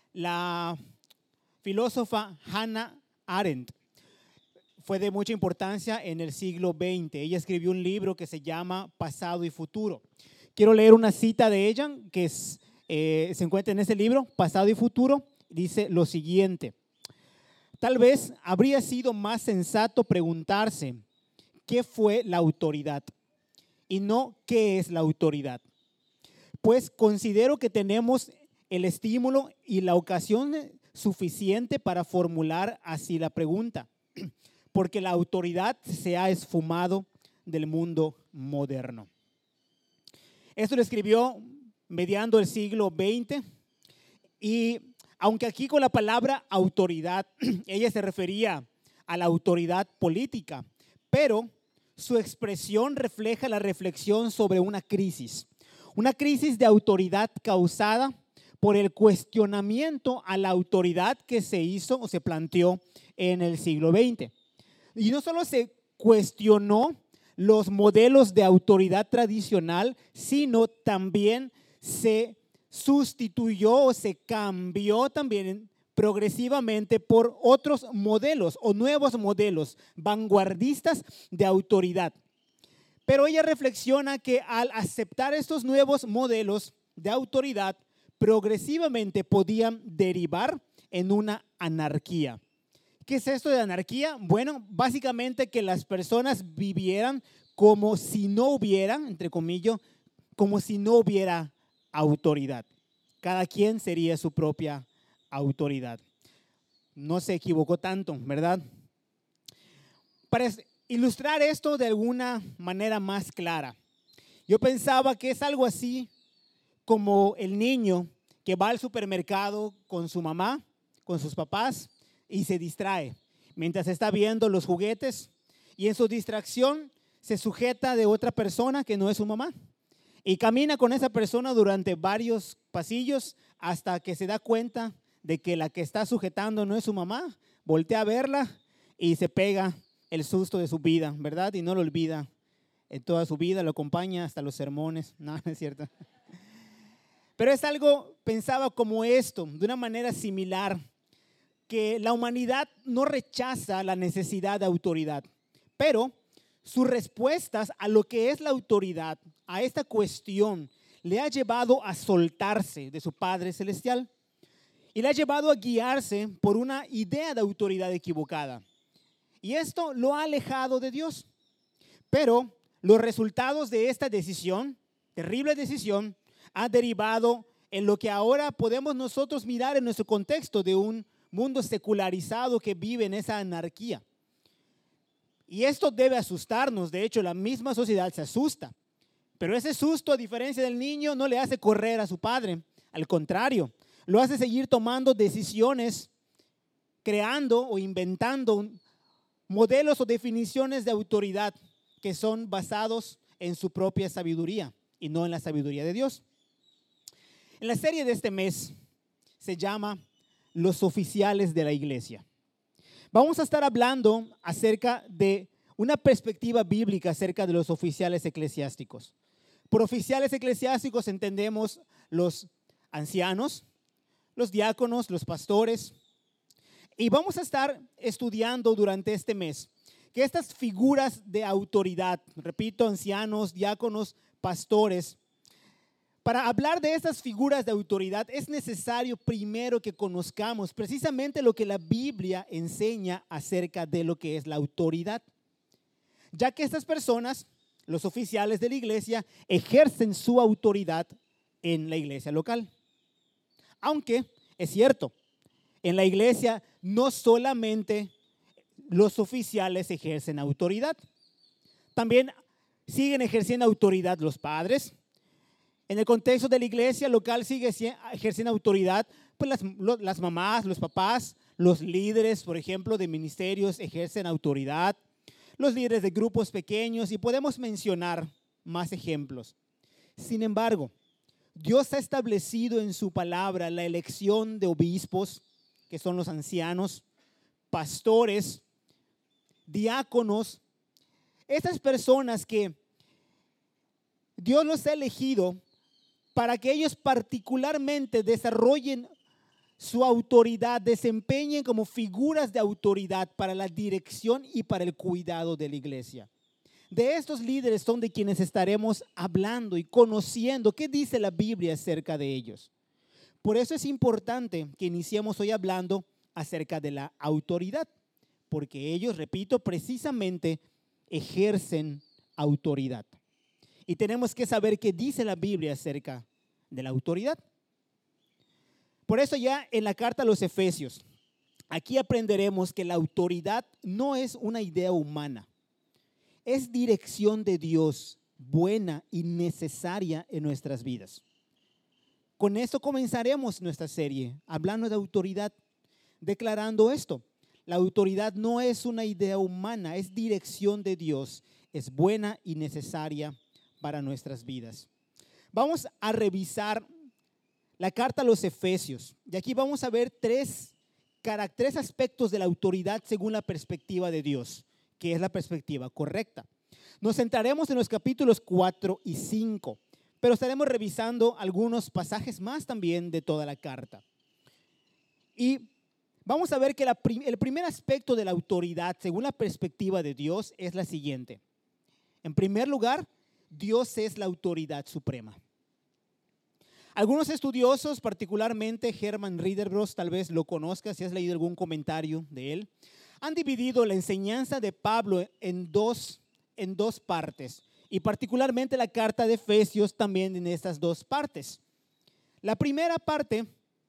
La filósofa Hannah Arendt fue de mucha importancia en el siglo XX. Ella escribió un libro que se llama Pasado y Futuro. Quiero leer una cita de ella que se encuentra en ese libro, Pasado y Futuro. Dice lo siguiente: tal vez habría sido más sensato preguntarse qué fue la autoridad y no qué es la autoridad. Pues considero que tenemos el estímulo y la ocasión suficiente para formular así la pregunta, porque la autoridad se ha esfumado del mundo moderno. Esto lo escribió mediando el siglo XX y aunque aquí con la palabra autoridad, ella se refería a la autoridad política, pero su expresión refleja la reflexión sobre una crisis de autoridad causada por el cuestionamiento a la autoridad que se hizo o se planteó en el siglo XX. Y no solo se cuestionó los modelos de autoridad tradicional, sino también se sustituyó o se cambió también progresivamente por otros modelos o nuevos modelos vanguardistas de autoridad. Pero ella reflexiona que al aceptar estos nuevos modelos de autoridad, progresivamente podían derivar en una anarquía. ¿Qué es esto de anarquía? Bueno, básicamente que las personas vivieran como si no hubiera, entre comillas, como si no hubiera autoridad. Cada quien sería su propia autoridad. No se equivocó tanto, ¿verdad? Para ilustrar esto de alguna manera más clara, yo pensaba que es algo así como el niño que va al supermercado con su mamá, con sus papás y se distrae mientras está viendo los juguetes y en su distracción se sujeta de otra persona que no es su mamá y camina con esa persona durante varios pasillos hasta que se da cuenta de que la que está sujetando no es su mamá, voltea a verla y se pega el susto de su vida, ¿verdad? Y no lo olvida en toda su vida, lo acompaña hasta los sermones. No, no es cierto. Pero es algo, pensaba como esto, de una manera similar, que la humanidad no rechaza la necesidad de autoridad, pero sus respuestas a lo que es la autoridad, a esta cuestión, le ha llevado a soltarse de su Padre Celestial y le ha llevado a guiarse por una idea de autoridad equivocada. Y esto lo ha alejado de Dios. Pero los resultados de esta decisión, terrible decisión, ha derivado en lo que ahora podemos nosotros mirar en nuestro contexto de un mundo secularizado que vive en esa anarquía. Y esto debe asustarnos. De hecho, la misma sociedad se asusta. Pero ese susto, a diferencia del niño, no le hace correr a su padre. Al contrario, lo hace seguir tomando decisiones, creando o inventando modelos o definiciones de autoridad que son basados en su propia sabiduría y no en la sabiduría de Dios. En la serie de este mes se llama Los oficiales de la iglesia. Vamos a estar hablando acerca de una perspectiva bíblica acerca de los oficiales eclesiásticos. Por oficiales eclesiásticos entendemos los ancianos, los diáconos, los pastores. Y vamos a estar estudiando durante este mes que estas figuras de autoridad, repito, ancianos, diáconos, pastores, para hablar de estas figuras de autoridad es necesario primero que conozcamos precisamente lo que la Biblia enseña acerca de lo que es la autoridad. Ya que estas personas, los oficiales de la iglesia, ejercen su autoridad en la iglesia local. Aunque es cierto, en la iglesia no solamente los oficiales ejercen autoridad, también siguen ejerciendo autoridad los padres. En el contexto de la iglesia local sigue ejerciendo autoridad pues las mamás, los papás, los líderes, por ejemplo, de ministerios ejercen autoridad, los líderes de grupos pequeños y podemos mencionar más ejemplos. Sin embargo, Dios ha establecido en su palabra la elección de obispos, que son los ancianos, pastores, diáconos, estas personas que Dios los ha elegido para que ellos particularmente desarrollen su autoridad desempeñen como figuras de autoridad para la dirección y para el cuidado de la iglesia. De estos líderes son de quienes estaremos hablando y conociendo qué dice la Biblia acerca de ellos. Por eso es importante que iniciemos hoy hablando acerca de la autoridad, porque ellos, repito, precisamente ejercen autoridad. Y tenemos que saber qué dice la Biblia acerca de la autoridad. Por eso ya en la carta a los Efesios, aquí aprenderemos que la autoridad no es una idea humana, es dirección de Dios buena y necesaria en nuestras vidas. Con esto comenzaremos nuestra serie, hablando de autoridad, declarando esto. La autoridad no es una idea humana, es dirección de Dios, es buena y necesaria para nuestras vidas. Vamos a revisar la carta a los Efesios. Y aquí vamos a ver tres aspectos de la autoridad según la perspectiva de Dios, que es la perspectiva correcta. Nos centraremos en los capítulos 4 y 5, pero estaremos revisando algunos pasajes más también de toda la carta. Y vamos a ver que el primer aspecto de la autoridad según la perspectiva de Dios es la siguiente. En primer lugar, Dios es la autoridad suprema. Algunos estudiosos, particularmente Herman Ridderbos, tal vez lo conozcas si has leído algún comentario de él, han dividido la enseñanza de Pablo en dos partes, y particularmente la carta de Efesios también en estas dos partes. La primera parte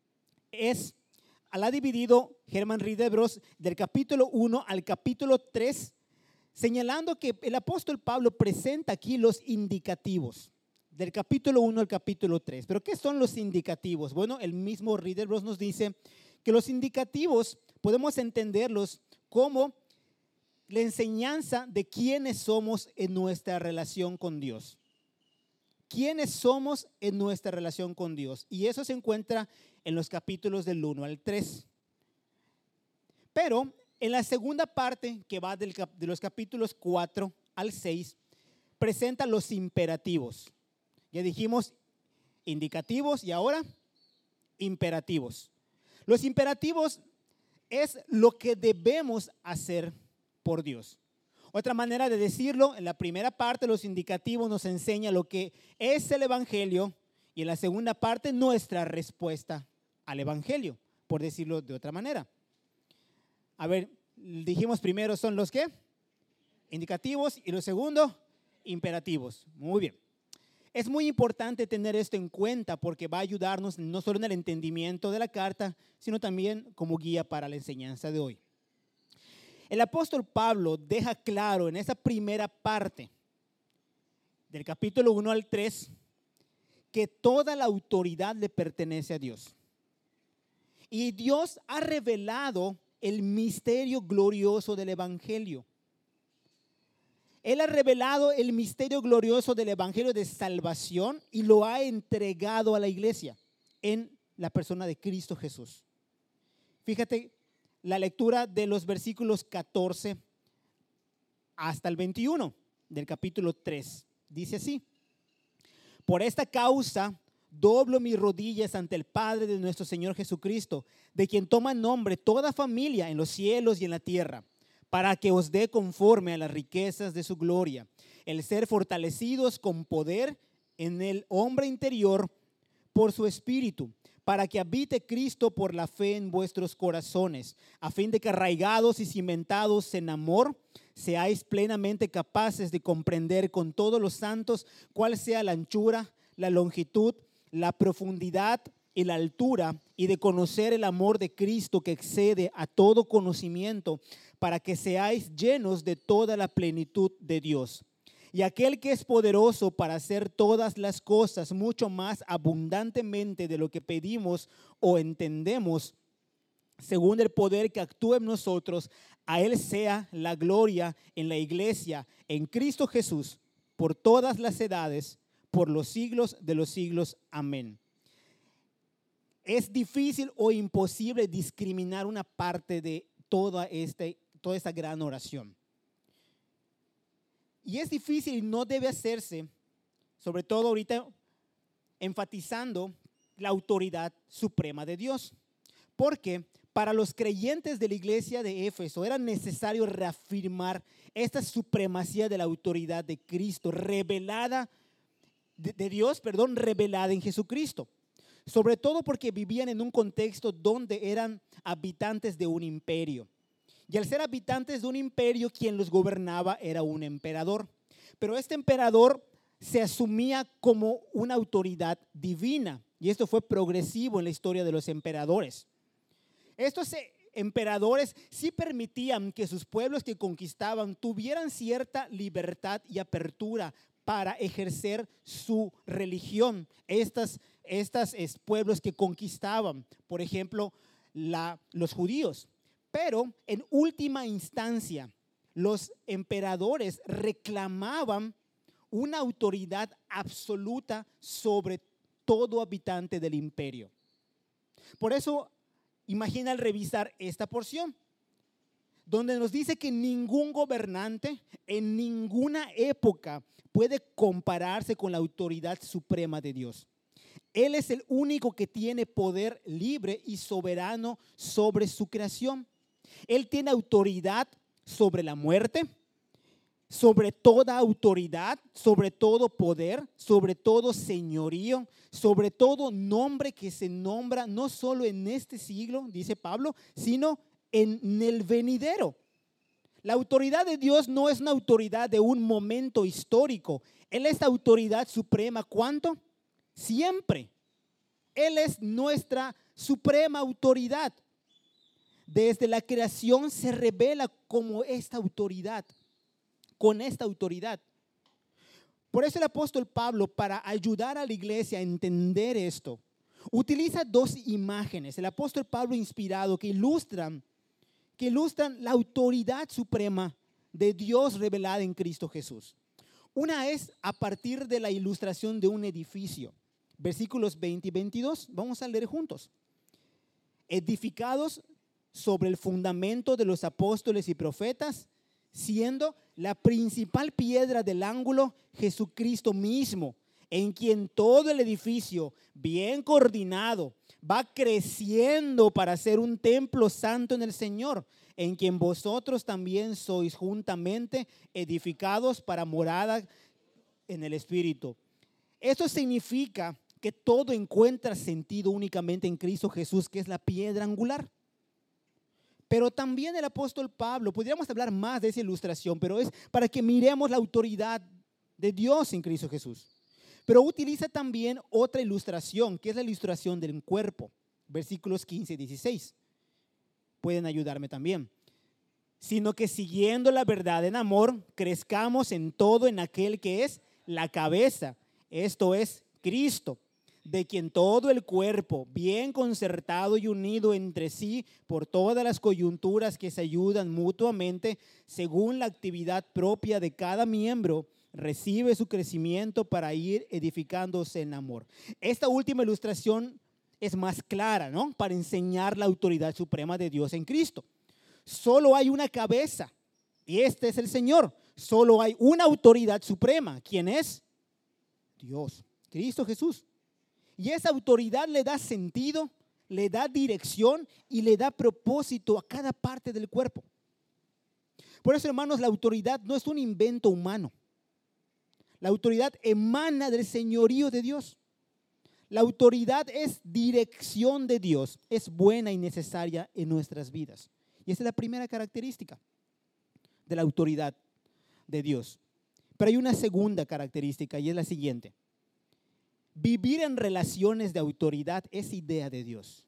la ha dividido Herman Ridderbos del capítulo 1 al capítulo 3, señalando que el apóstol Pablo presenta aquí los indicativos del capítulo 1 al capítulo 3. ¿Pero qué son los indicativos? Bueno, el mismo Ridderbos nos dice que los indicativos podemos entenderlos como la enseñanza de quiénes somos en nuestra relación con Dios. ¿Quiénes somos en nuestra relación con Dios? Y eso se encuentra en los capítulos del 1 al 3. Pero en la segunda parte, que va de los capítulos 4 al 6, presenta los imperativos. Ya dijimos indicativos y ahora imperativos. Los imperativos es lo que debemos hacer por Dios. Otra manera de decirlo, en la primera parte los indicativos nos enseña lo que es el evangelio y en la segunda parte nuestra respuesta al evangelio, por decirlo de otra manera. A ver, dijimos primero son los ¿qué? Indicativos y lo segundo, imperativos. Muy bien. Es muy importante tener esto en cuenta porque va a ayudarnos no solo en el entendimiento de la carta, sino también como guía para la enseñanza de hoy. El apóstol Pablo deja claro en esa primera parte del capítulo 1 al 3 que toda la autoridad le pertenece a Dios. Y Dios ha revelado el misterio glorioso del evangelio. Él ha revelado el misterio glorioso del evangelio de salvación y lo ha entregado a la iglesia en la persona de Cristo Jesús. Fíjate la lectura de los versículos 14 hasta el 21 del capítulo 3. Dice así: por esta causa doblo mis rodillas ante el Padre de nuestro Señor Jesucristo, de quien toma nombre toda familia en los cielos y en la tierra, para que os dé conforme a las riquezas de su gloria, el ser fortalecidos con poder en el hombre interior por su espíritu, para que habite Cristo por la fe en vuestros corazones, a fin de que arraigados y cimentados en amor, seáis plenamente capaces de comprender con todos los santos cuál sea la anchura, la longitud, la profundidad y la altura, y de conocer el amor de Cristo que excede a todo conocimiento, para que seáis llenos de toda la plenitud de Dios. Y aquel que es poderoso para hacer todas las cosas mucho más abundantemente de lo que pedimos o entendemos, según el poder que actúa en nosotros, a Él sea la gloria en la iglesia, en Cristo Jesús, por todas las edades, por los siglos de los siglos. Amén. Es difícil o imposible discriminar una parte de toda esta gran oración. Y es difícil y no debe hacerse, sobre todo ahorita, enfatizando la autoridad suprema de Dios. Porque para los creyentes de la iglesia de Éfeso era necesario reafirmar esta supremacía de la autoridad de Cristo, revelada de Dios, revelada en Jesucristo. Sobre todo porque vivían en un contexto donde eran habitantes de un imperio. Y al ser habitantes de un imperio, quien los gobernaba era un emperador. Pero este emperador se asumía como una autoridad divina. Y esto fue progresivo en la historia de los emperadores. Estos emperadores sí permitían que sus pueblos que conquistaban tuvieran cierta libertad y apertura para ejercer su religión. Estos pueblos que conquistaban, por ejemplo, los judíos. Pero en última instancia, los emperadores reclamaban una autoridad absoluta sobre todo habitante del imperio. Por eso, imagina al revisar esta porción, donde nos dice que ningún gobernante en ninguna época puede compararse con la autoridad suprema de Dios. Él es el único que tiene poder libre y soberano sobre su creación. Él tiene autoridad sobre la muerte, sobre toda autoridad, sobre todo poder, sobre todo señorío, sobre todo nombre que se nombra no solo en este siglo, dice Pablo, sino en el venidero. La autoridad de Dios no es una autoridad de un momento histórico. Él es autoridad suprema. ¿Cuánto? Siempre. Él es nuestra suprema autoridad. Desde la creación se revela como esta autoridad, con esta autoridad. Por eso el apóstol Pablo, para ayudar a la iglesia a entender esto, utiliza dos imágenes. El apóstol Pablo inspirado que ilustran la autoridad suprema de Dios revelada en Cristo Jesús. Una es a partir de la ilustración de un edificio. Versículos 20 y 22, vamos a leer juntos. Edificados sobre el fundamento de los apóstoles y profetas, siendo la principal piedra del ángulo Jesucristo mismo, en quien todo el edificio, bien coordinado, va creciendo para ser un templo santo en el Señor, en quien vosotros también sois juntamente edificados para morada en el Espíritu. Esto significa que todo encuentra sentido únicamente en Cristo Jesús, que es la piedra angular. Pero también el apóstol Pablo, podríamos hablar más de esa ilustración, pero es para que miremos la autoridad de Dios en Cristo Jesús. Pero utiliza también otra ilustración, que es la ilustración del cuerpo. Versículos 15 y 16. Pueden ayudarme también. Sino que siguiendo la verdad en amor, crezcamos en todo en aquel que es la cabeza, esto es Cristo, de quien todo el cuerpo, bien concertado y unido entre sí por todas las coyunturas que se ayudan mutuamente, según la actividad propia de cada miembro, recibe su crecimiento para ir edificándose en amor. Esta última ilustración es más clara, ¿no? Para enseñar la autoridad suprema de Dios en Cristo. Solo hay una cabeza y este es el Señor. Solo hay una autoridad suprema. ¿Quién es? Dios, Cristo Jesús. Y esa autoridad le da sentido, le da dirección y le da propósito a cada parte del cuerpo. Por eso, hermanos, la autoridad no es un invento humano. La autoridad emana del señorío de Dios. La autoridad es dirección de Dios, es buena y necesaria en nuestras vidas. Y esa es la primera característica de la autoridad de Dios. Pero hay una segunda característica y es la siguiente. Vivir en relaciones de autoridad es idea de Dios.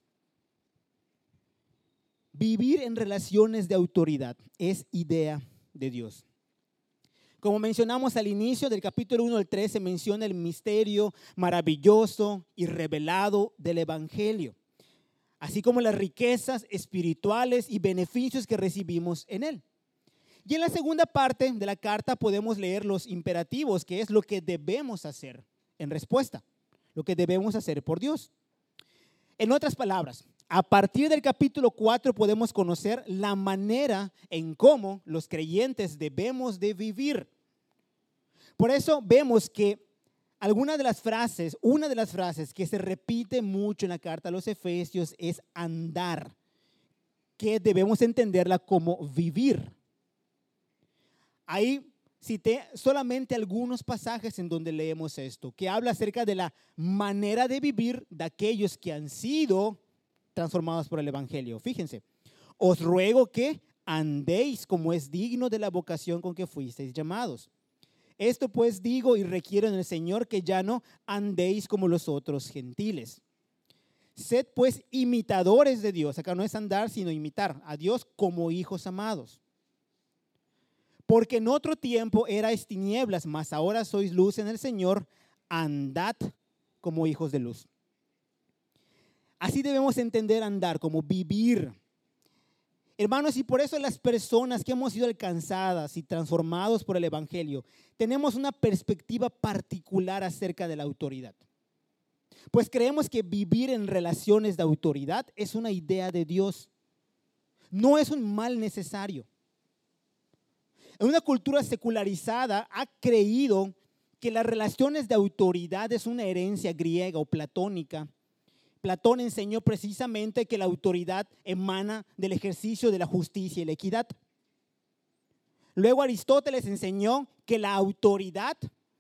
Vivir en relaciones de autoridad es idea de Dios. Como mencionamos al inicio del capítulo 1 al 3, se menciona el misterio maravilloso y revelado del Evangelio, así como las riquezas espirituales y beneficios que recibimos en él. Y en la segunda parte de la carta podemos leer los imperativos, que es lo que debemos hacer en respuesta, lo que debemos hacer por Dios. En otras palabras, a partir del capítulo 4 podemos conocer la manera en cómo los creyentes debemos de vivir. Por eso vemos que una de las frases que se repite mucho en la carta a los Efesios es andar, que debemos entenderla como vivir. Ahí cité solamente algunos pasajes en donde leemos esto, que habla acerca de la manera de vivir de aquellos que han sido transformados por el Evangelio. Fíjense, os ruego que andéis como es digno de la vocación con que fuisteis llamados. Esto pues digo y requiero en el Señor, que ya no andéis como los otros gentiles. Sed pues imitadores de Dios. Acá no es andar, sino imitar a Dios como hijos amados. Porque en otro tiempo erais tinieblas, mas ahora sois luz en el Señor. Andad como hijos de luz. Así debemos entender andar, como vivir. Hermanos, y por eso las personas que hemos sido alcanzadas y transformados por el Evangelio, tenemos una perspectiva particular acerca de la autoridad. Pues creemos que vivir en relaciones de autoridad es una idea de Dios. No es un mal necesario. En una cultura secularizada ha creído que las relaciones de autoridad es una herencia griega o platónica. Platón enseñó precisamente que la autoridad emana del ejercicio de la justicia y la equidad. Luego Aristóteles enseñó que la autoridad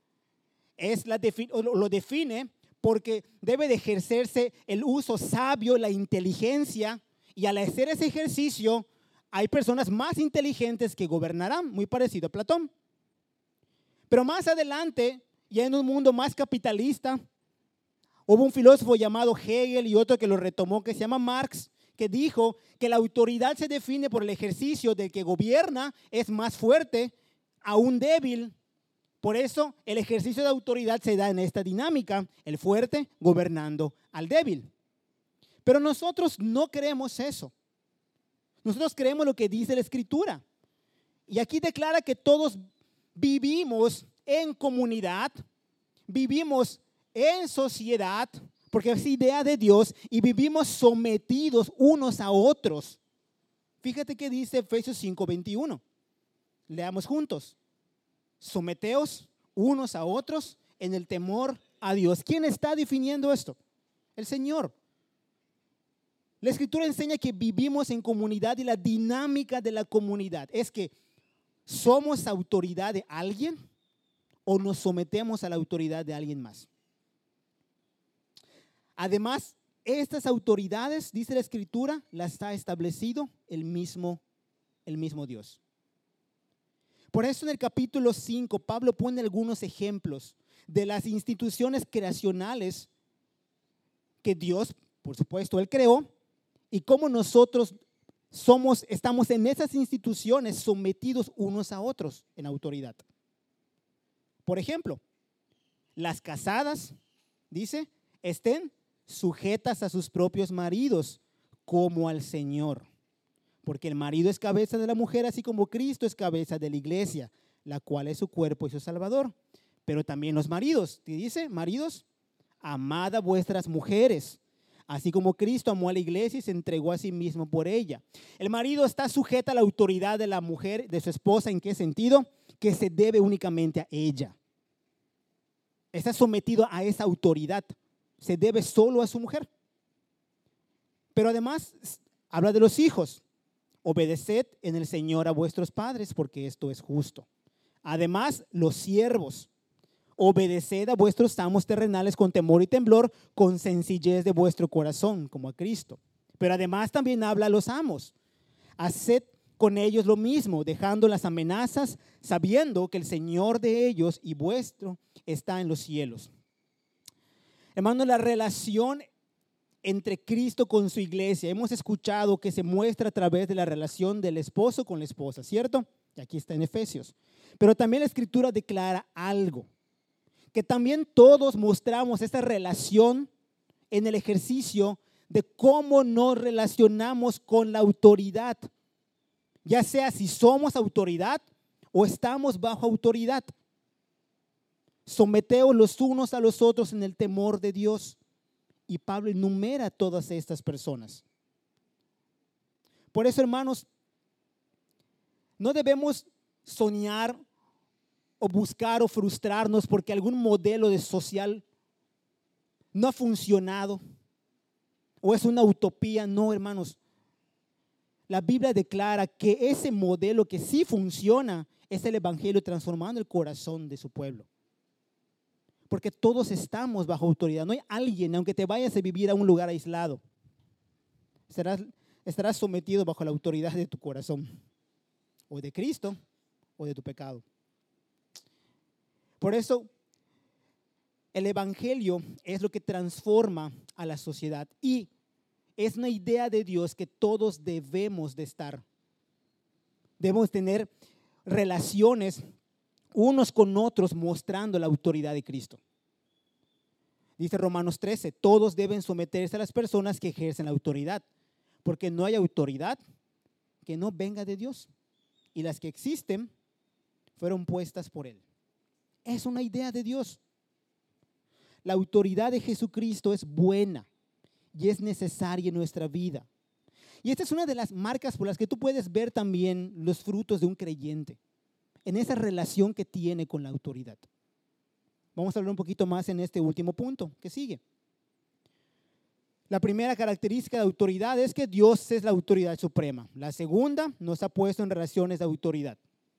lo define porque debe de ejercerse el uso sabio, la inteligencia, y al hacer ese ejercicio hay personas más inteligentes que gobernarán, muy parecido a Platón. Pero más adelante, ya en un mundo más capitalista, hubo un filósofo llamado Hegel y otro que lo retomó, que se llama Marx, que dijo que la autoridad se define por el ejercicio del que gobierna es más fuerte a un débil. Por eso el ejercicio de autoridad se da en esta dinámica, el fuerte gobernando al débil. Pero nosotros no creemos eso. Nosotros creemos lo que dice la Escritura. Y aquí declara que todos vivimos en comunidad, vivimos en sociedad, porque es idea de Dios, y vivimos sometidos unos a otros. Fíjate que dice Efesios 5:21. Leamos juntos. Someteos unos a otros en el temor a Dios. ¿Quién está definiendo esto? El Señor. La Escritura enseña que vivimos en comunidad, y la dinámica de la comunidad es que somos autoridad de alguien o nos sometemos a la autoridad de alguien más. Además, estas autoridades, dice la Escritura, las ha establecido el mismo Dios. Por eso en el capítulo 5, Pablo pone algunos ejemplos de las instituciones creacionales que Dios, por supuesto, Él creó, y cómo nosotros estamos en esas instituciones sometidos unos a otros en autoridad. Por ejemplo, las casadas, dice, estén sujetas a sus propios maridos como al Señor. Porque el marido es cabeza de la mujer, así como Cristo es cabeza de la iglesia, la cual es su cuerpo y su Salvador. Pero también los maridos, ¿te dice? Maridos, amad a vuestras mujeres, así como Cristo amó a la iglesia y se entregó a sí mismo por ella. El marido está sujeto a la autoridad de la mujer, de su esposa. ¿En qué sentido? Que se debe únicamente a ella. Está sometido a esa autoridad. Se debe solo a su mujer. Pero además habla de los hijos. Obedeced en el Señor a vuestros padres, porque esto es justo. Además, los siervos, obedeced a vuestros amos terrenales con temor y temblor, con sencillez de vuestro corazón, como a Cristo. Pero además también habla a los amos. Haced con ellos lo mismo, dejando las amenazas, sabiendo que el Señor de ellos y vuestro está en los cielos. Hermano, la relación entre Cristo con su iglesia, hemos escuchado que se muestra a través de la relación del esposo con la esposa, ¿cierto? Y aquí está en Efesios. Pero también la Escritura declara algo, que también todos mostramos esta relación en el ejercicio de cómo nos relacionamos con la autoridad, ya sea si somos autoridad o estamos bajo autoridad. Someteos los unos a los otros en el temor de Dios. Y Pablo enumera a todas estas personas. Por eso, hermanos, no debemos soñar o buscar o frustrarnos porque algún modelo de social no ha funcionado o es una utopía. No, hermanos. La Biblia declara que ese modelo que sí funciona es el evangelio transformando el corazón de su pueblo. Porque todos estamos bajo autoridad. No hay alguien, aunque te vayas a vivir a un lugar aislado, estarás sometido bajo la autoridad de tu corazón, o de Cristo, o de tu pecado. Por eso, el evangelio es lo que transforma a la sociedad y es una idea de Dios que todos debemos de estar. Debemos tener relaciones unos con otros mostrando la autoridad de Cristo. Dice Romanos 13, todos deben someterse a las personas que ejercen la autoridad, porque no hay autoridad que no venga de Dios. Y las que existen fueron puestas por Él. Es una idea de Dios. La autoridad de Jesucristo es buena y es necesaria en nuestra vida. Y esta es una de las marcas por las que tú puedes ver también los frutos de un creyente, en esa relación que tiene con la autoridad. Vamos a hablar un poquito más en este último punto que sigue. La primera característica de autoridad es que Dios es la autoridad suprema. La segunda, nos ha puesto en relaciones de autoridad.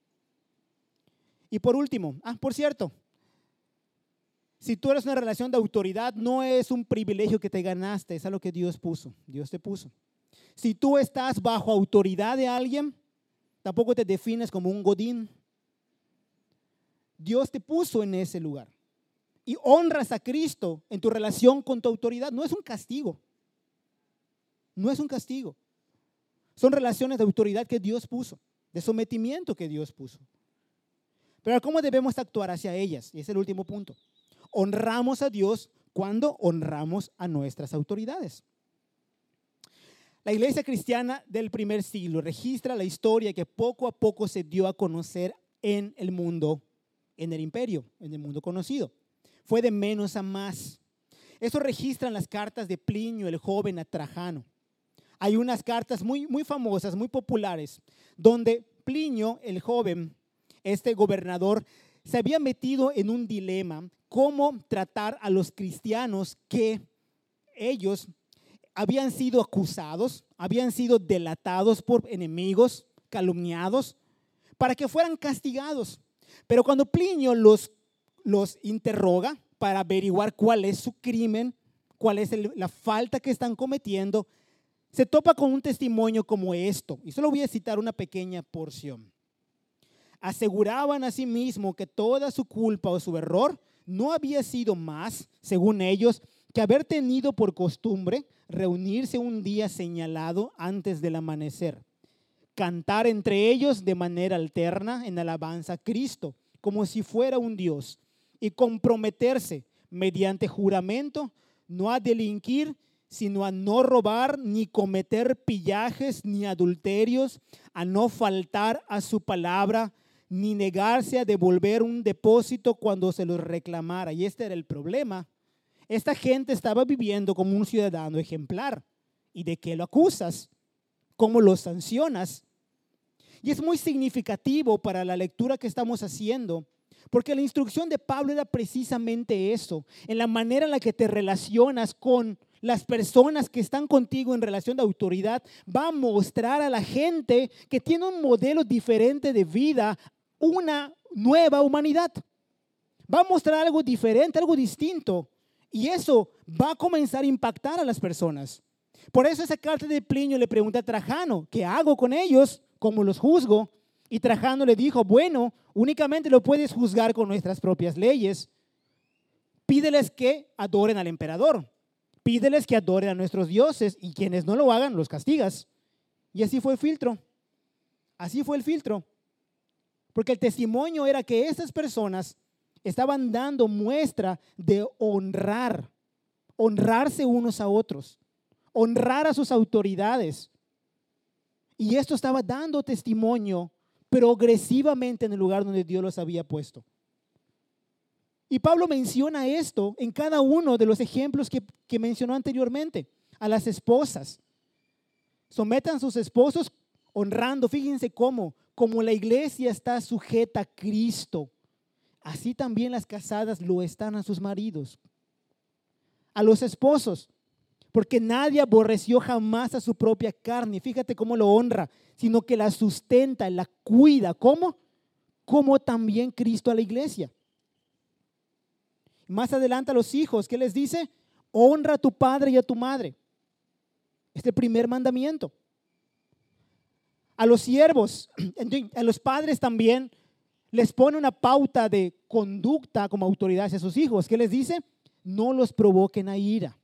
Y por último, por cierto, si tú eres una relación de autoridad, no es un privilegio que te ganaste, es algo que Dios puso, Dios te puso. Si tú estás bajo autoridad de alguien, tampoco te defines como un godín. Dios te puso en ese lugar. Y honras a Cristo en tu relación con tu autoridad. No es un castigo. No es un castigo. Son relaciones de autoridad que Dios puso, de sometimiento que Dios puso. Pero ¿cómo debemos actuar hacia ellas? Y es el último punto. Honramos a Dios cuando honramos a nuestras autoridades. La iglesia cristiana del primer siglo registra la historia que poco a poco se dio a conocer en el mundo, en el imperio, en el mundo conocido. Fue de menos a más. Eso registran las cartas de Plinio el joven a Trajano. Hay unas cartas muy famosas, muy populares, donde Plinio el joven, este gobernador, se había metido en un dilema: cómo tratar a los cristianos que ellos habían sido acusados, habían sido delatados por enemigos, calumniados, para que fueran castigados. Pero cuando Plinio los interroga para averiguar cuál es su crimen, cuál es la falta que están cometiendo, se topa con un testimonio como esto. Y solo voy a citar una pequeña porción. Aseguraban a sí mismo que toda su culpa o su error no había sido más, según ellos, que haber tenido por costumbre reunirse un día señalado antes del amanecer, cantar entre ellos de manera alterna en alabanza a Cristo, como si fuera un Dios, y comprometerse mediante juramento no a delinquir, sino a no robar, ni cometer pillajes, ni adulterios, a no faltar a su palabra, ni negarse a devolver un depósito cuando se los reclamara. Y este era el problema. Esta gente estaba viviendo como un ciudadano ejemplar. ¿Y de qué lo acusas? ¿Cómo lo sancionas? Y es muy significativo para la lectura que estamos haciendo, porque la instrucción de Pablo era precisamente eso, en la manera en la que te relacionas con las personas que están contigo en relación de autoridad. Va a mostrar a la gente que tiene un modelo diferente de vida, una nueva humanidad. Va a mostrar algo diferente, algo distinto. Y eso va a comenzar a impactar a las personas. Por eso esa carta de Plinio le pregunta a Trajano: ¿qué hago con ellos? ¿Cómo los juzgo? Y Trajano le dijo: bueno, únicamente lo puedes juzgar con nuestras propias leyes. Pídeles que adoren al emperador. Pídeles que adoren a nuestros dioses, y quienes no lo hagan, los castigas. Y así fue el filtro. Así fue el filtro. Porque el testimonio era que esas personas estaban dando muestra de honrarse unos a otros, honrar a sus autoridades. Y esto estaba dando testimonio progresivamente en el lugar donde Dios los había puesto. Y Pablo menciona esto en cada uno de los ejemplos que mencionó anteriormente. A las esposas: sometan a sus esposos honrando. Fíjense cómo la iglesia está sujeta a Cristo. así también las casadas lo están a sus maridos. A los esposos, porque nadie aborreció jamás a su propia carne. Fíjate cómo lo honra, sino que la sustenta, la cuida. ¿Cómo? Como también Cristo a la iglesia. Más adelante a los hijos, ¿qué les dice? Honra a tu padre y a tu madre. Es el primer mandamiento. A los siervos, a los padres también les pone una pauta de conducta como autoridad hacia sus hijos. ¿Qué les dice? No los provoquen a ira.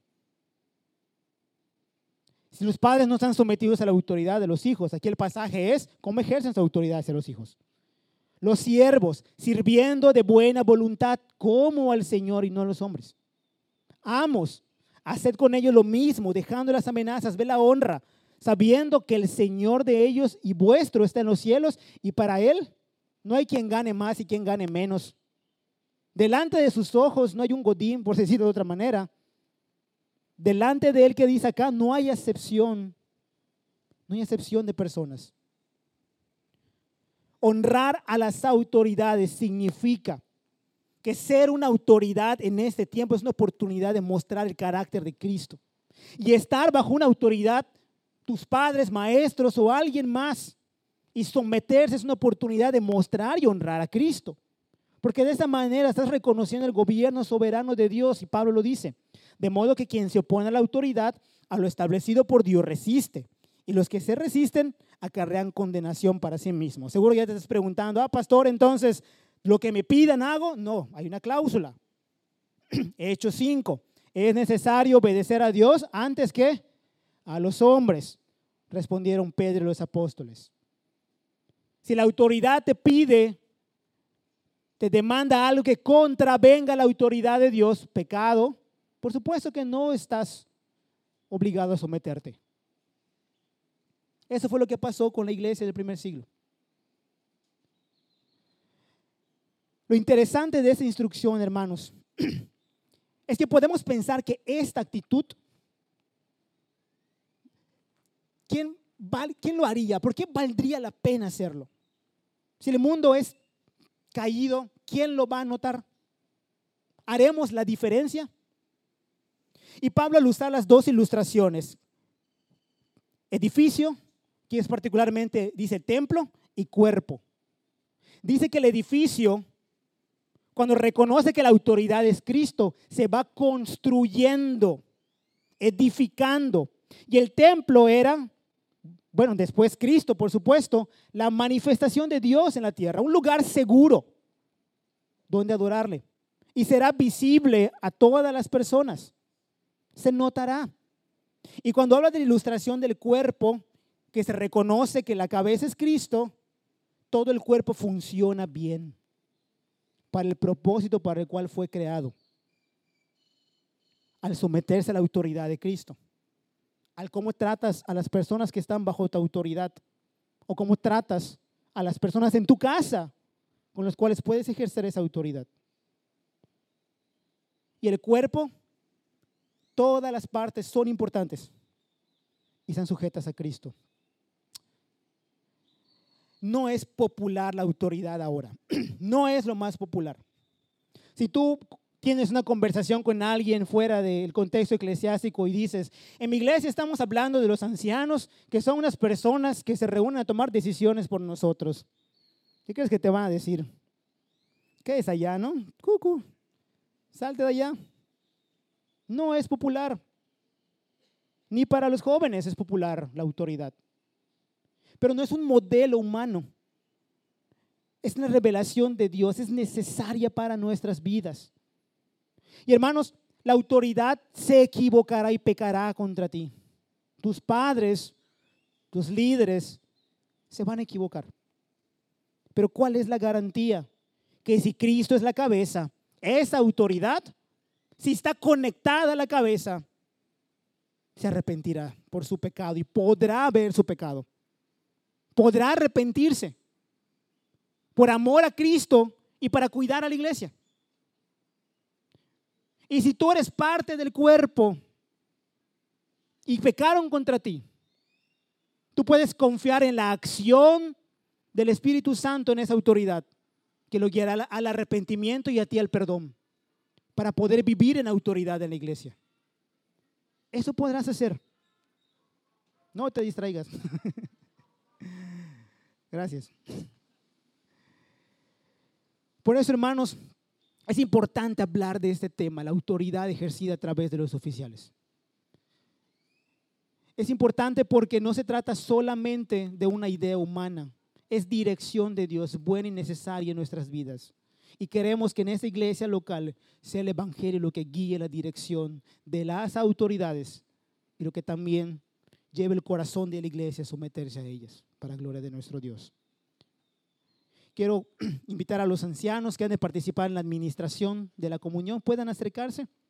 Si los padres no están sometidos a la autoridad de los hijos, aquí el pasaje es cómo ejercen su autoridad hacia los hijos. Los siervos, sirviendo de buena voluntad como al Señor y no a los hombres. Amos, haced con ellos lo mismo, dejando las amenazas, ve la honra, sabiendo que el Señor de ellos y vuestro está en los cielos, y para Él no hay quien gane más y quien gane menos. Delante de sus ojos no hay un godín, por decirlo de otra manera. Delante de Él, que dice acá, no hay excepción de personas. Honrar a las autoridades significa que ser una autoridad en este tiempo es una oportunidad de mostrar el carácter de Cristo. Y estar bajo una autoridad, tus padres, maestros o alguien más, y someterse es una oportunidad de mostrar y honrar a Cristo. Porque de esa manera estás reconociendo el gobierno soberano de Dios, y Pablo lo dice. De modo que quien se opone a la autoridad, a lo establecido por Dios resiste. Y los que se resisten acarrean condenación para sí mismos. Seguro ya te estás preguntando, pastor, entonces, ¿lo que me pidan hago? No, hay una cláusula. Hechos 5. Es necesario obedecer a Dios antes que a los hombres, respondieron Pedro y los apóstoles. Si la autoridad te pide, te demanda algo que contravenga la autoridad de Dios, pecado, por supuesto que no estás obligado a someterte. Eso fue lo que pasó con la iglesia del primer siglo. Lo interesante de esta instrucción, hermanos, es que podemos pensar que esta actitud, ¿quién lo haría? ¿Por qué valdría la pena hacerlo? Si el mundo es caído, ¿quién lo va a notar? ¿Haremos la diferencia? Y Pablo, al usar las dos ilustraciones, edificio, que es particularmente, dice templo y cuerpo. Dice que el edificio, cuando reconoce que la autoridad es Cristo, se va construyendo, edificando. Y el templo era, bueno, después Cristo, por supuesto, la manifestación de Dios en la tierra, un lugar seguro donde adorarle. Y será visible a todas las personas. Se notará. Y cuando habla de la ilustración del cuerpo, que se reconoce que la cabeza es Cristo, todo el cuerpo funciona bien para el propósito para el cual fue creado. Al someterse a la autoridad de Cristo, al cómo tratas a las personas que están bajo tu autoridad, o cómo tratas a las personas en tu casa con las cuales puedes ejercer esa autoridad. Y el cuerpo, todas las partes son importantes y están sujetas a Cristo. No es popular la autoridad ahora. No es lo más popular. Si tú tienes una conversación con alguien fuera del contexto eclesiástico y dices, en mi iglesia estamos hablando de los ancianos, que son unas personas que se reúnen a tomar decisiones por nosotros, ¿qué crees que te van a decir? ¿Qué es allá, no? Cucu, salte de allá. No es popular. Ni para los jóvenes es popular la autoridad. Pero no es un modelo humano. Es una revelación de Dios, es necesaria para nuestras vidas. Y hermanos, la autoridad se equivocará y pecará contra ti. Tus padres, tus líderes se van a equivocar. Pero ¿cuál es la garantía? Que si Cristo es la cabeza, esa autoridad, si está conectada a la cabeza, se arrepentirá por su pecado y podrá ver su pecado. Podrá arrepentirse por amor a Cristo y para cuidar a la iglesia. Y si tú eres parte del cuerpo y pecaron contra ti, tú puedes confiar en la acción del Espíritu Santo en esa autoridad que lo guiará al arrepentimiento y a ti al perdón, para poder vivir en autoridad en la iglesia. Eso podrás hacer. No te distraigas. Gracias. Por eso, hermanos, es importante hablar de este tema, la autoridad ejercida a través de los oficiales. Es importante porque no se trata solamente de una idea humana, es dirección de Dios buena y necesaria en nuestras vidas. Y queremos que en esta iglesia local sea el evangelio lo que guíe la dirección de las autoridades y lo que también lleve el corazón de la iglesia a someterse a ellas, para gloria de nuestro Dios. Quiero invitar a los ancianos que han de participar en la administración de la comunión, puedan acercarse.